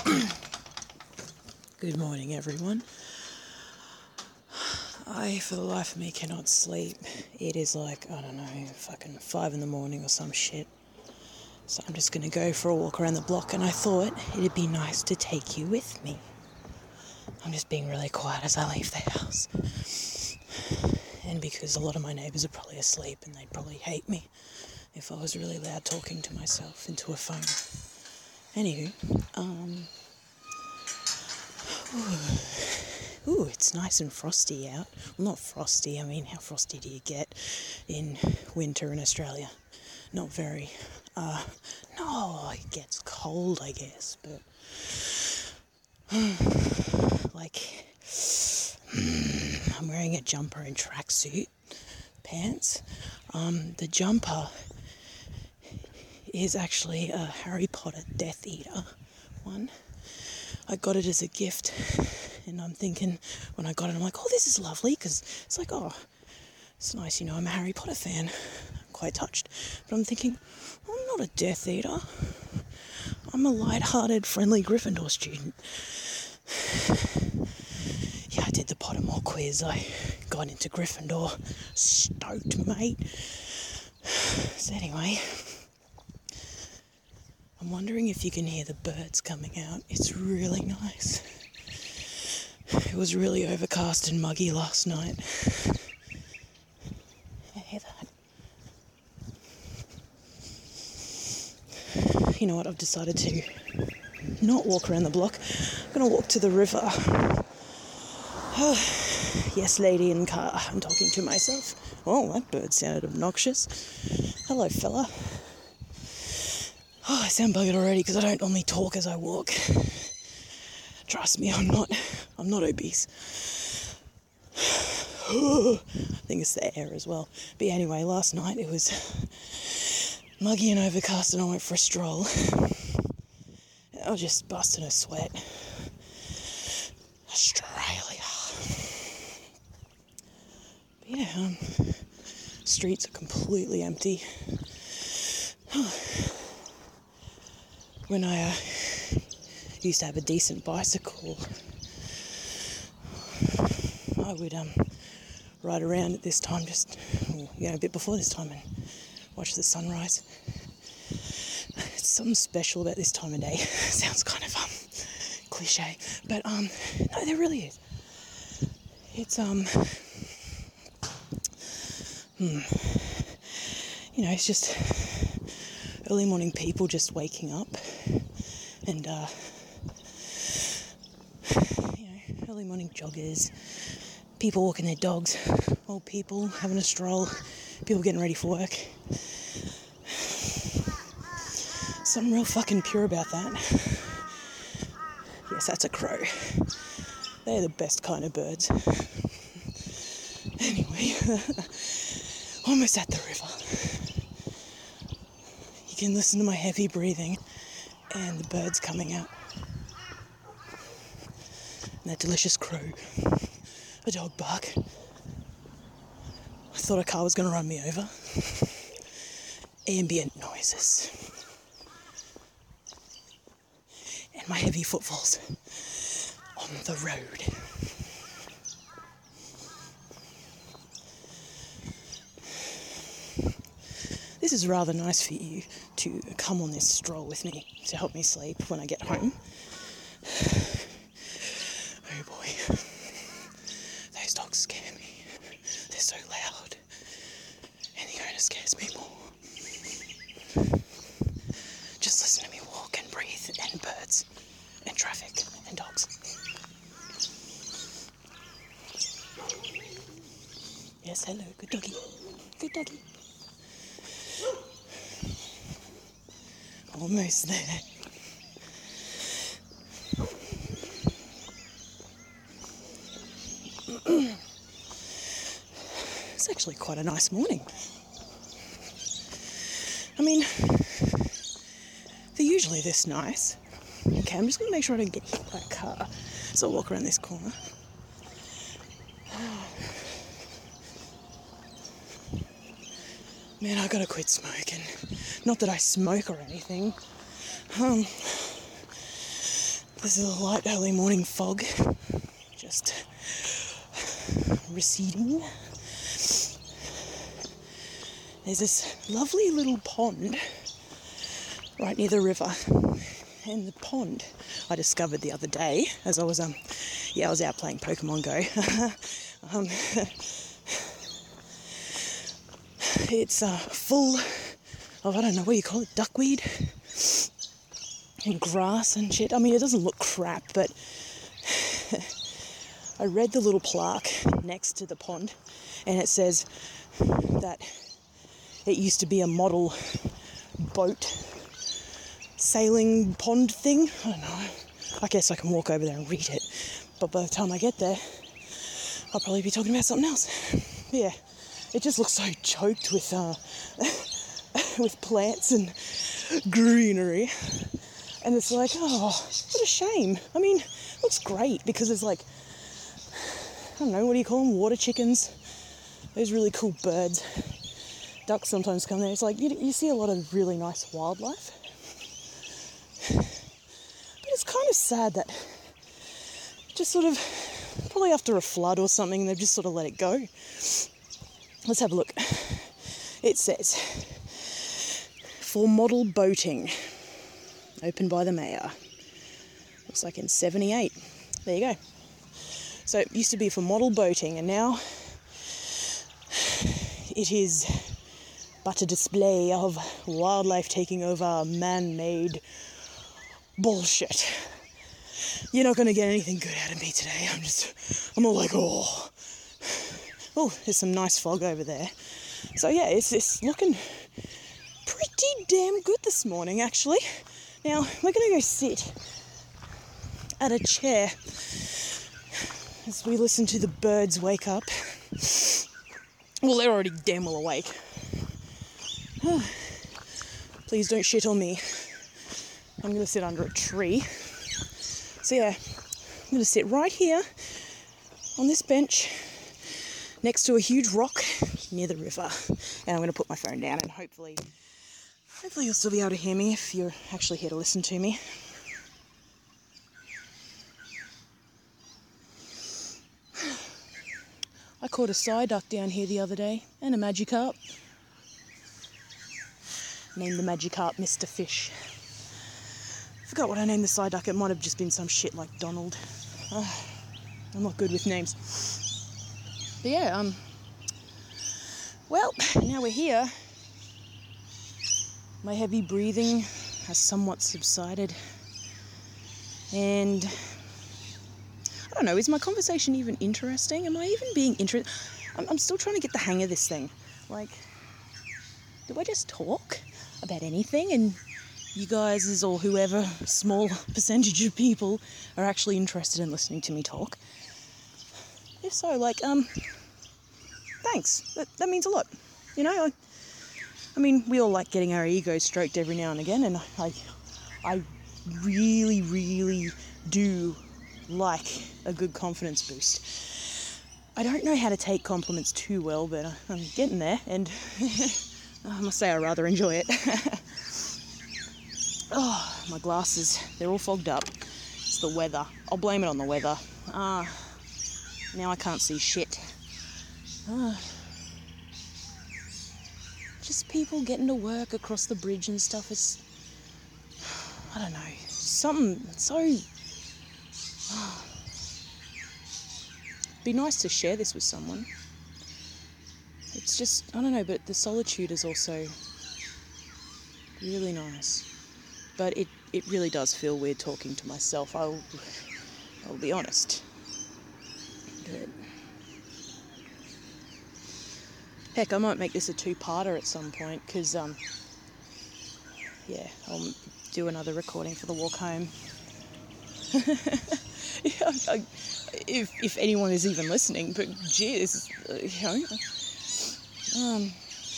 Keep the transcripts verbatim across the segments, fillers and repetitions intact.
Good morning, everyone. I, for the life of me, cannot sleep. It is like, I don't know, fucking five in the morning or some shit. So I'm just gonna go for a walk around the block, and I thought it'd be nice to take you with me. I'm just being really quiet as I leave the house. And because a lot of my neighbours are probably asleep and they'd probably hate me if I was really loud talking to myself into a phone. Anywho, um... Ooh, it's nice and frosty out. Well, not frosty, I mean, how frosty do you get in winter in Australia? Not very. Uh, no, it gets cold, I guess, but... like... I'm wearing a jumper and tracksuit pants. Um, the jumper is actually a Harry Potter Death Eater one. I got it as a gift, and I'm thinking, when I got it, I'm like, oh, this is lovely, because it's like, oh, it's nice, you know, I'm a Harry Potter fan. I'm quite touched. But I'm thinking, I'm not a Death Eater. I'm a light-hearted, friendly Gryffindor student. Yeah, I did the Pottermore quiz. I got into Gryffindor. Stoked, mate. So anyway... I'm wondering if you can hear the birds coming out. It's really nice. It was really overcast and muggy last night. I hear that. You know what, I've decided to not walk around the block. I'm going to walk to the river. Yes, lady in car. I'm talking to myself. Oh, that bird sounded obnoxious. Hello, fella. Oh, I sound buggered already because I don't normally talk as I walk. Trust me, I'm not, I'm not obese. I think it's the air as well. But anyway, last night it was muggy and overcast and I went for a stroll. I was just busting a sweat. Australia. But yeah, um, streets are completely empty. When I uh, used to have a decent bicycle, I would um, ride around at this time, just you know, a bit before this time, and watch the sunrise. It's something special about this time of day. Sounds kind of um, cliche, but um, no, there really is. It's um, hmm, you know, it's just early morning people just waking up. And, uh, you know, early morning joggers, people walking their dogs, old people having a stroll, people getting ready for work. Something real fucking pure about that. Yes, that's a crow. They're the best kind of birds. Anyway, almost at the river. You can listen to my heavy breathing and the birds coming out. And that delicious crow. A dog bark. I thought a car was going to run me over. Ambient noises. And my heavy footfalls on the road. This is rather nice for you to come on this stroll with me to help me sleep when I get home. Oh boy. Those dogs scare me. They're so loud. And the owner scares me more. Just listen to me walk and breathe and birds and traffic and dogs. Yes, hello, good doggy. Good doggy. Almost there. It's actually quite a nice morning. I mean, they're usually this nice. Okay, I'm just going to make sure I don't get hit by a car. So I'll walk around this corner. Man, I gotta quit smoking. Not that I smoke or anything. Um, This is a light early morning fog, just receding. There's this lovely little pond right near the river, and the pond I discovered the other day as I was um yeah I was out playing Pokemon Go. um, it's uh, full of, I don't know what you call it, duckweed and grass and shit. I mean, it doesn't look crap, but I read the little plaque next to the pond, and it says that it used to be a model boat sailing pond thing. I don't know. I guess I can walk over there and read it, but by the time I get there, I'll probably be talking about something else. Yeah, it just looks so choked with uh, with plants and greenery. And it's like, oh, what a shame. I mean, it looks great because there's like, I don't know, what do you call them? Water chickens. Those really cool birds. Ducks sometimes come there. It's like, you, you see a lot of really nice wildlife. But it's kind of sad that just sort of, probably after a flood or something, they've just sort of let it go. Let's have a look. It says, for model boating. Opened by the mayor. Looks like in seventy-eight. There you go. So it used to be for model boating, and now it is but a display of wildlife taking over man-made bullshit. You're not going to get anything good out of me today. I'm just, I'm all like, oh. Oh, there's some nice fog over there. So yeah, it's, it's looking pretty damn good this morning, actually. Now, we're going to go sit at a chair as we listen to the birds wake up. Well, they're already damn well awake. Please don't shit on me. I'm going to sit under a tree. So yeah, I'm going to sit right here on this bench next to a huge rock near the river. And I'm going to put my phone down, and hopefully... Hopefully you'll still be able to hear me if you're actually here to listen to me. I caught a Psyduck down here the other day, and a Magikarp. Named the Magikarp Mister Fish. Forgot what I named the Psyduck. It might have just been some shit like Donald. Uh, I'm not good with names. But yeah, um... well, now we're here. My heavy breathing has somewhat subsided, and I don't know, is my conversation even interesting? Am I even being interested? I'm, I'm still trying to get the hang of this thing. Like, do I just talk about anything, and you guys, or whoever, small percentage of people, are actually interested in listening to me talk? If so, like, um, thanks. That, that means a lot. You know, I, I mean, we all like getting our egos stroked every now and again, and I, I really, really do like a good confidence boost. I don't know how to take compliments too well, but I'm getting there, and I must say I rather enjoy it. Oh, my glasses, they're all fogged up. It's the weather. I'll blame it on the weather. Ah, now I can't see shit. Ah. Just people getting to work across the bridge and stuff. It's, I don't know, something so... Oh. Be nice to share this with someone. It's just, I don't know, but the solitude is also really nice. But it, it really does feel weird talking to myself. I'll, I'll be honest. But heck, I might make this a two-parter at some point, because, um, yeah, I'll do another recording for the walk home. yeah, I, if if anyone is even listening, but gee, this is, uh, you know, um,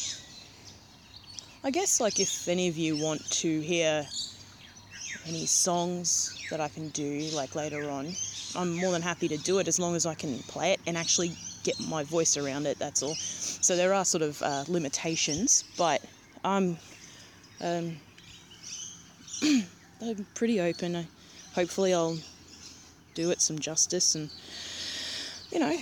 I guess, like, if any of you want to hear any songs that I can do, like, later on, I'm more than happy to do it, as long as I can play it and actually get my voice around it, that's all. So there are sort of uh, limitations, but I'm, um, I'm pretty open. I hopefully I'll do it some justice and, you know,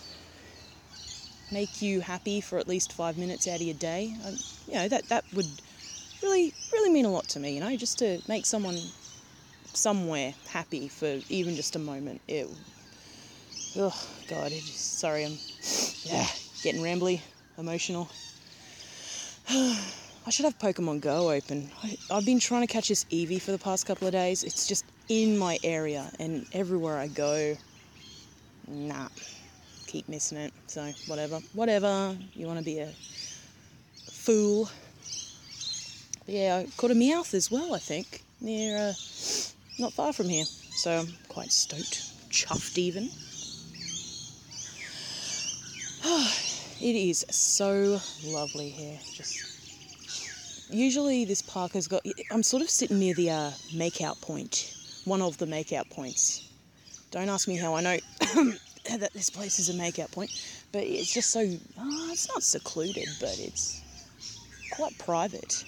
make you happy for at least five minutes out of your day. I, you know, that, that would really, really mean a lot to me, you know, just to make someone somewhere happy for even just a moment. It, oh, God, it just, sorry, I'm yeah, getting rambly, emotional. I should have Pokemon Go open. I, I've been trying to catch this Eevee for the past couple of days. It's just in my area, and everywhere I go, nah, keep missing it. So whatever, whatever. You want to be a fool? But yeah, I caught a Meowth as well, I think, near, uh, not far from here. So I'm quite stoked, chuffed even. It is so lovely here. Just usually this park has got, I'm sort of sitting near the uh, make-out point, one of the make-out points. Don't ask me how I know that this place is a make-out point, but it's just so, oh, it's not secluded, but it's quite private.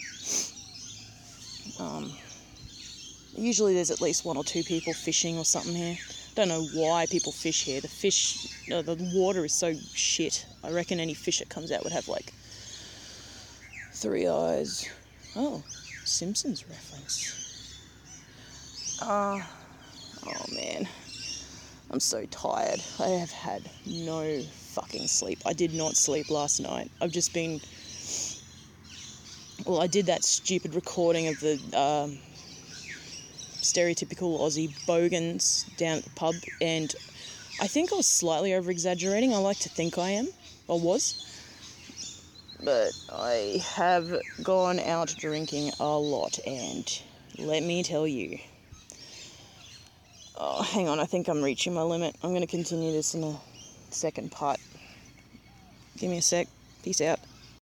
Um, usually there's at least one or two people fishing or something here. Don't know why people fish here. The fish, no, the water is so shit. I reckon any fish that comes out would have like three eyes. Oh, Simpsons reference. Uh, oh man, I'm so tired. I have had no fucking sleep. I did not sleep last night. I've just been, well, I did that stupid recording of the um, stereotypical Aussie bogans down at the pub, and I think I was slightly over-exaggerating. I like to think I am, or was. But I have gone out drinking a lot, and let me tell you. Oh, hang on, I think I'm reaching my limit. I'm going to continue this in a second part. Give me a sec. Peace out.